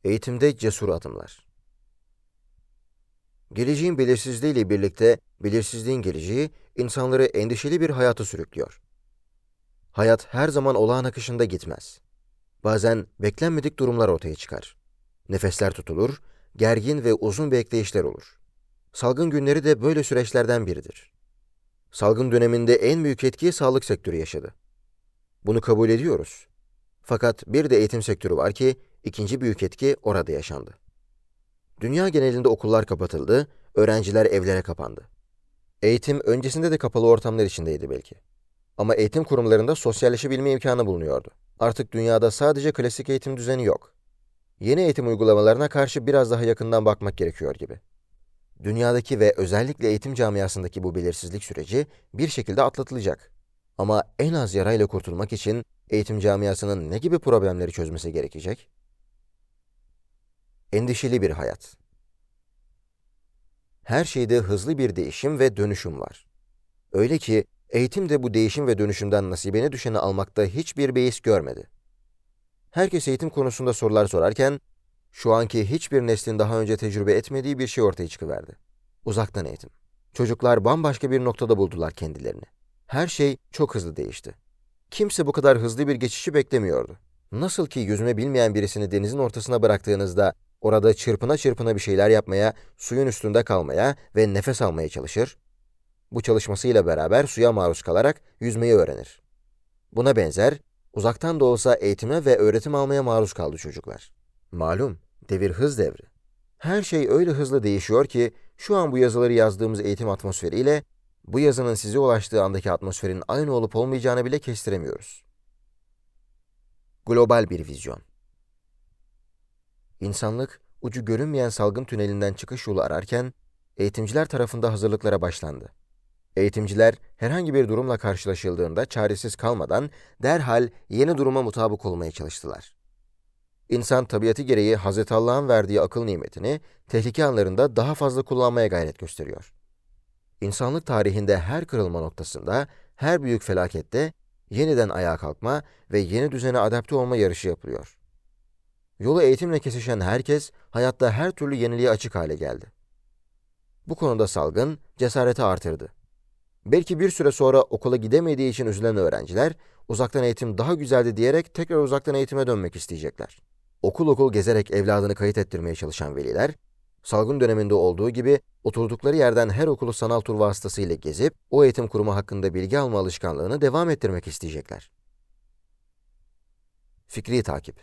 Eğitimde cesur adımlar. Geleceğin belirsizliğiyle birlikte belirsizliğin geleceği insanları endişeli bir hayata sürüklüyor. Hayat her zaman olağan akışında gitmez. Bazen beklenmedik durumlar ortaya çıkar. Nefesler tutulur, gergin ve uzun bekleyişler olur. Salgın günleri de böyle süreçlerden biridir. Salgın döneminde en büyük etkiyi sağlık sektörü yaşadı. Bunu kabul ediyoruz. Fakat bir de eğitim sektörü var ki ikinci büyük etki orada yaşandı. Dünya genelinde okullar kapatıldı, öğrenciler evlere kapandı. Eğitim öncesinde de kapalı ortamlar içindeydi belki. Ama eğitim kurumlarında sosyalleşebilme imkanı bulunuyordu. Artık dünyada sadece klasik eğitim düzeni yok. Yeni eğitim uygulamalarına karşı biraz daha yakından bakmak gerekiyor gibi. Dünyadaki ve özellikle eğitim camiasındaki bu belirsizlik süreci bir şekilde atlatılacak. Ama en az yarayla kurtulmak için eğitim camiasının ne gibi problemleri çözmesi gerekecek? Endişeli bir hayat. Her şeyde hızlı bir değişim ve dönüşüm var. Öyle ki eğitim de bu değişim ve dönüşümden nasibine düşeni almakta hiçbir beis görmedi. Herkes eğitim konusunda sorular sorarken, şu anki hiçbir neslin daha önce tecrübe etmediği bir şey ortaya çıkıverdi. Uzaktan eğitim. Çocuklar bambaşka bir noktada buldular kendilerini. Her şey çok hızlı değişti. Kimse bu kadar hızlı bir geçişi beklemiyordu. Nasıl ki yüzme bilmeyen birisini denizin ortasına bıraktığınızda orada çırpına çırpına bir şeyler yapmaya, suyun üstünde kalmaya ve nefes almaya çalışır, bu çalışmasıyla beraber suya maruz kalarak yüzmeyi öğrenir. Buna benzer, uzaktan da olsa eğitime ve öğretim almaya maruz kaldı çocuklar. Malum, devir hız devri. Her şey öyle hızlı değişiyor ki, şu an bu yazıları yazdığımız eğitim atmosferiyle, bu yazının size ulaştığı andaki atmosferin aynı olup olmayacağını bile kestiremiyoruz. Global bir vizyon. İnsanlık, ucu görünmeyen salgın tünelinden çıkış yolu ararken, eğitimciler tarafında hazırlıklara başlandı. Eğitimciler herhangi bir durumla karşılaşıldığında çaresiz kalmadan derhal yeni duruma mutabık olmaya çalıştılar. İnsan tabiatı gereği Hz. Allah'ın verdiği akıl nimetini tehlike anlarında daha fazla kullanmaya gayret gösteriyor. İnsanlık tarihinde her kırılma noktasında, her büyük felakette yeniden ayağa kalkma ve yeni düzene adapte olma yarışı yapılıyor. Yolu eğitimle kesişen herkes hayatta her türlü yeniliğe açık hale geldi. Bu konuda salgın cesareti artırdı. Belki bir süre sonra okula gidemediği için üzülen öğrenciler, uzaktan eğitim daha güzeldi diyerek tekrar uzaktan eğitime dönmek isteyecekler. Okul okul gezerek evladını kayıt ettirmeye çalışan veliler, salgın döneminde olduğu gibi oturdukları yerden her okulu sanal tur vasıtasıyla gezip, o eğitim kurumu hakkında bilgi alma alışkanlığını devam ettirmek isteyecekler. Fikri takip.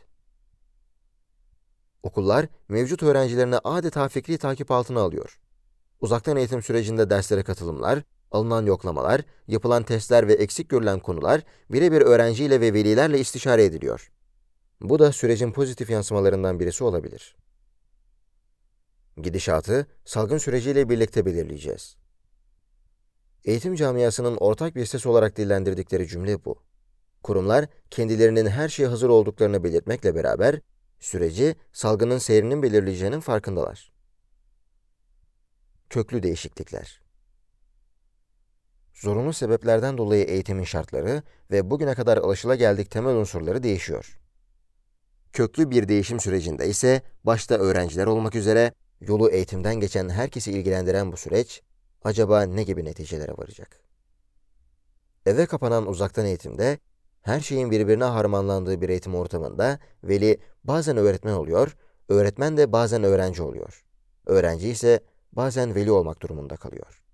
Okullar, mevcut öğrencilerini adeta fikri takip altına alıyor. Uzaktan eğitim sürecinde derslere katılımlar, alınan yoklamalar, yapılan testler ve eksik görülen konular birebir öğrenciyle ve velilerle istişare ediliyor. Bu da sürecin pozitif yansımalarından birisi olabilir. Gidişatı salgın süreciyle birlikte belirleyeceğiz. Eğitim camiasının ortak bir ses olarak dillendirdikleri cümle bu. Kurumlar kendilerinin her şeye hazır olduklarını belirtmekle beraber süreci salgının seyrinin belirleyeceğinin farkındalar. Köklü değişiklikler. Zorunlu sebeplerden dolayı eğitimin şartları ve bugüne kadar alışılageldik temel unsurları değişiyor. Köklü bir değişim sürecinde ise başta öğrenciler olmak üzere yolu eğitimden geçen herkesi ilgilendiren bu süreç acaba ne gibi neticelere varacak? Eve kapanan uzaktan eğitimde her şeyin birbirine harmanlandığı bir eğitim ortamında veli bazen öğretmen oluyor, öğretmen de bazen öğrenci oluyor. Öğrenci ise bazen veli olmak durumunda kalıyor.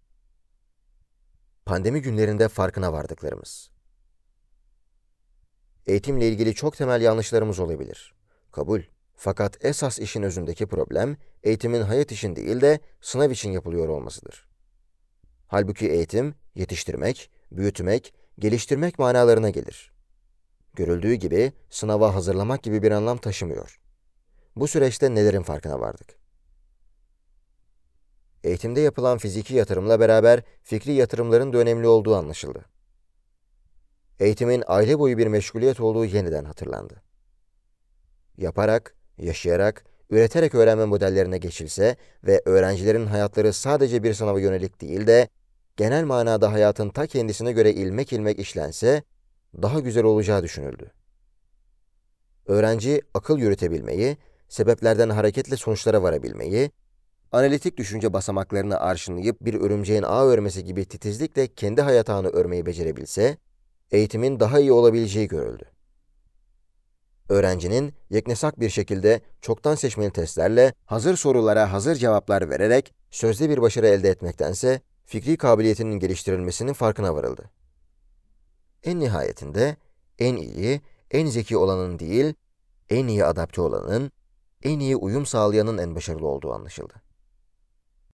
Pandemi günlerinde farkına vardıklarımız. Eğitimle ilgili çok temel yanlışlarımız olabilir. Kabul. Fakat esas işin özündeki problem, eğitimin hayat için değil de sınav için yapılıyor olmasıdır. Halbuki eğitim, yetiştirmek, büyütmek, geliştirmek manalarına gelir. Görüldüğü gibi sınava hazırlamak gibi bir anlam taşımıyor. Bu süreçte nelerin farkına vardık? Eğitimde yapılan fiziki yatırımla beraber fikri yatırımların da önemli olduğu anlaşıldı. Eğitimin aile boyu bir meşguliyet olduğu yeniden hatırlandı. Yaparak, yaşayarak, üreterek öğrenme modellerine geçilse ve öğrencilerin hayatları sadece bir sınava yönelik değil de genel manada hayatın ta kendisine göre ilmek ilmek işlense daha güzel olacağı düşünüldü. Öğrenci akıl yürütebilmeyi, sebeplerden hareketle sonuçlara varabilmeyi, analitik düşünce basamaklarını arşınlayıp bir örümceğin ağ örmesi gibi titizlikle kendi hayat ağını örmeyi becerebilse, eğitimin daha iyi olabileceği görüldü. Öğrencinin yeknesak bir şekilde çoktan seçmeli testlerle hazır sorulara hazır cevaplar vererek sözde bir başarı elde etmektense fikri kabiliyetinin geliştirilmesinin farkına varıldı. En nihayetinde en iyi, en zeki olanın değil, en iyi adapte olanın, en iyi uyum sağlayanın en başarılı olduğu anlaşıldı.